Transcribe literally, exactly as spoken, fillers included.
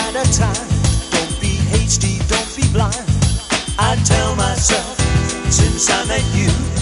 at a time. Don't be hasty, don't be blind. I tell myself since I met you.